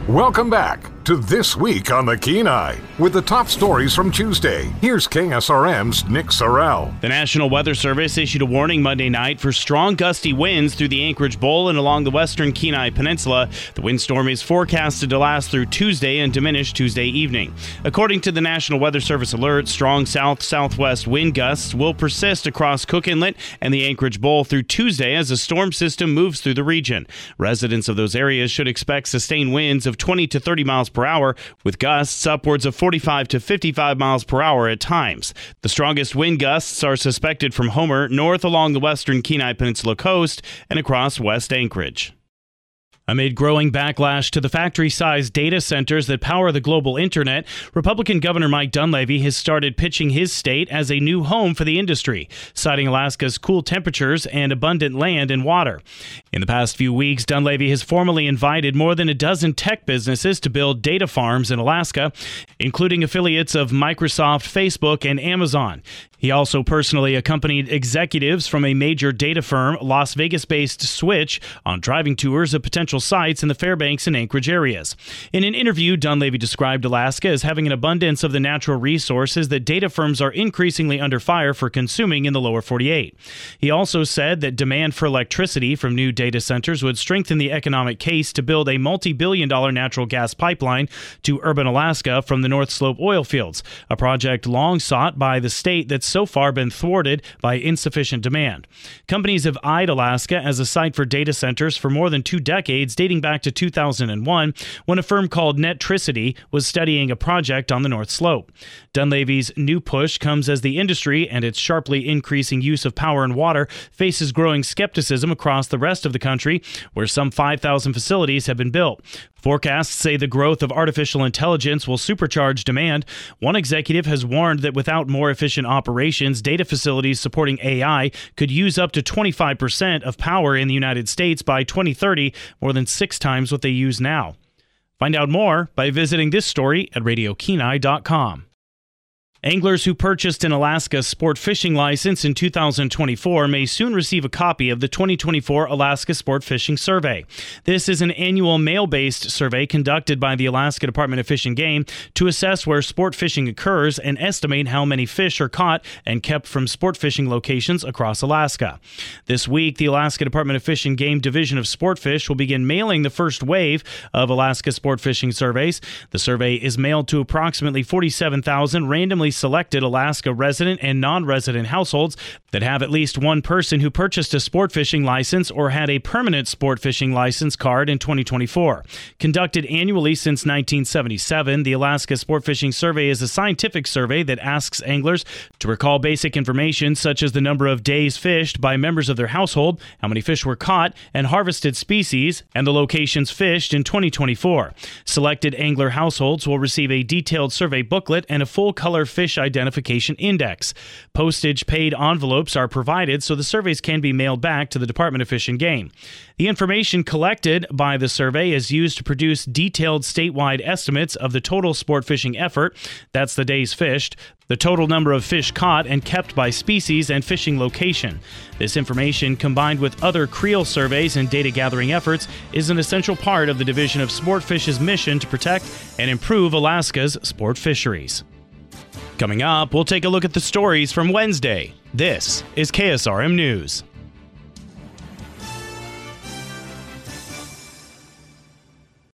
Welcome back to This Week on the Kenai with the top stories from Tuesday. Here's KSRM's Nick Sorrell. The National Weather Service issued a warning Monday night for strong gusty winds through the Anchorage Bowl and along the western Kenai Peninsula. The windstorm is forecasted to last through Tuesday and diminish Tuesday evening. According to the National Weather Service alert, strong south-southwest wind gusts will persist across Cook Inlet and the Anchorage Bowl through Tuesday as a storm system moves through the region. Residents of those areas should expect sustained winds of 20 to 30 miles per hour, with gusts upwards of 45 to 55 miles per hour at times. The strongest wind gusts are suspected from Homer north along the western Kenai Peninsula coast and across West Anchorage. Amid growing backlash to the factory-sized data centers that power the global internet, Republican Governor Mike Dunleavy has started pitching his state as a new home for the industry, citing Alaska's cool temperatures and abundant land and water. In the past few weeks, Dunleavy has formally invited more than a dozen tech businesses to build data farms in Alaska, including affiliates of Microsoft, Facebook, and Amazon. He also personally accompanied executives from a major data firm, Las Vegas-based Switch, on driving tours of potential sites in the Fairbanks and Anchorage areas. In an interview, Dunleavy described Alaska as having an abundance of the natural resources that data firms are increasingly under fire for consuming in the lower 48. He also said that demand for electricity from new data centers would strengthen the economic case to build a multi-billion-dollar natural gas pipeline to urban Alaska from the North Slope oil fields, a project long sought by the state that's so far been thwarted by insufficient demand. Companies have eyed Alaska as a site for data centers for more than 2 decades, dating back to 2001, when a firm called Netricity was studying a project on the North Slope. Dunleavy's new push comes as the industry and its sharply increasing use of power and water faces growing skepticism across the rest of the country, where some 5,000 facilities have been built. Forecasts say the growth of artificial intelligence will supercharge demand. One executive has warned that without more efficient operations, data facilities supporting AI could use up to 25% of power in the United States by 2030, more than 6 times what they use now. Find out more by visiting this story at RadioKenai.com. Anglers who purchased an Alaska sport fishing license in 2024 may soon receive a copy of the 2024 Alaska Sport Fishing Survey. This is an annual mail-based survey conducted by the Alaska Department of Fish and Game to assess where sport fishing occurs and estimate how many fish are caught and kept from sport fishing locations across Alaska. This week, the Alaska Department of Fish and Game Division of Sportfish will begin mailing the first wave of Alaska sport fishing surveys. The survey is mailed to approximately 47,000 randomly selected Alaska resident and non-resident households that have at least one person who purchased a sport fishing license or had a permanent sport fishing license card in 2024. Conducted annually since 1977, the Alaska Sport Fishing Survey is a scientific survey that asks anglers to recall basic information such as the number of days fished by members of their household, how many fish were caught and harvested species, and the locations fished in 2024. Selected angler households will receive a detailed survey booklet and a full-color fish identification index. Postage-paid envelopes are provided so the surveys can be mailed back to the Department of Fish and Game. The information collected by the survey is used to produce detailed statewide estimates of the total sport fishing effort, that's the days fished, the total number of fish caught and kept by species and fishing location. This information, combined with other creel surveys and data gathering efforts, is an essential part of the Division of Sportfish's mission to protect and improve Alaska's sport fisheries. Coming up, we'll take a look at the stories from Wednesday. This is KSRM News.